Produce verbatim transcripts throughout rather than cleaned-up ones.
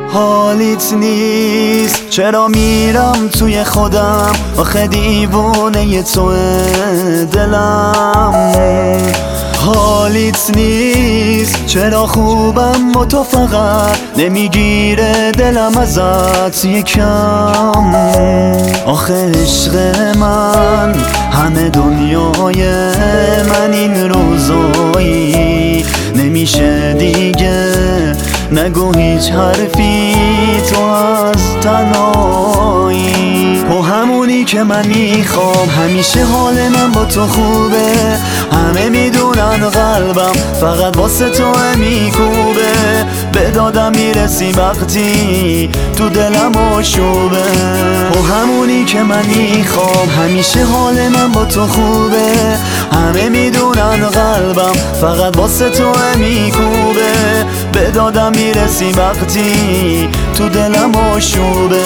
حالیت نیست چرا میرم توی خودم، آخه دیوونه تو دلم. حالیت نیست چرا خوبم و تو فقط نمیگیره دلم ازت یکم. آخه عشق من همه دنیای من این روزایی نمیشه دیگه، نگو هیچ حرفی تو از تنهایی. تو همونی که من میخوام، همیشه حال من با تو خوبه، همه میدونن قلبم فقط واسه تو میکوبه. به دادم میرسی وقتی تو دلم آشوبه. تو همونی که من میخوام، همیشه حال من با تو خوبه، همه میدونن قلبم فقط واسه تو میکوبه. به دادم میرسی وقتی تو دلم آشوبه.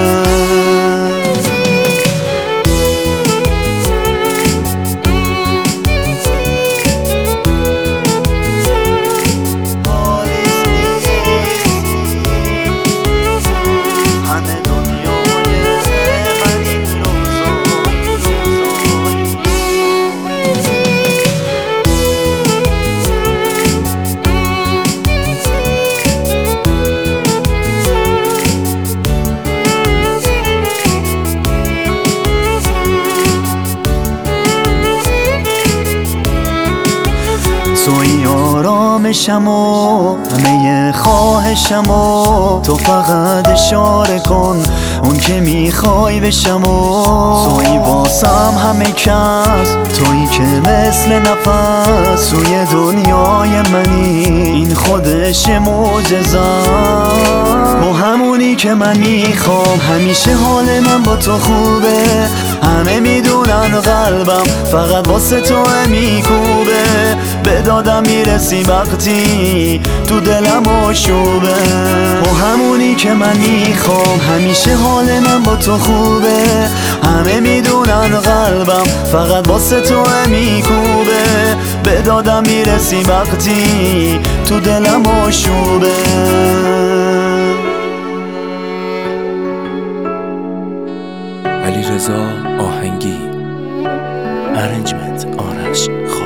توی آرامشم و همه خواهشم و تو فقط اشاره کن اون که میخوای بشم و توی واسم همه کس، توی که مثل نفس توی دنیای منی، این خودش معجزه. تو همونی که من میخوام، همیشه حال من با تو خوبه، همه میدونن قلبم فقط واسه تو میکوبه. به دادم میرسی وقتی تو دلم آشوبه. تو همونی که من میخوام، همیشه حال من با تو خوبه، همه میدونن قلبم فقط واسه تو میکوبه. به دادم میرسی وقتی تو دلم آشوبه. علیرضا آهنگی، ارنجمنت آرش.